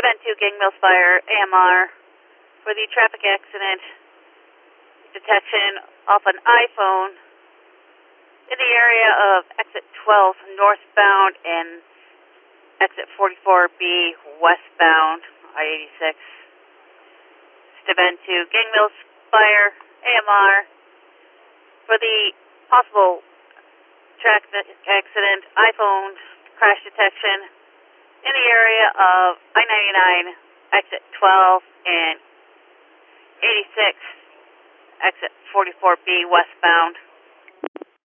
Event 2, Gang Mills Fire, AMR, for the traffic accident detection off an iPhone in the area of exit 12 northbound and exit 44B westbound, I-86. Event 2, Gang Mills Fire, AMR, for the possible track accident iPhone crash detection in the area of I-99, exit 12 and 86, exit 44B westbound.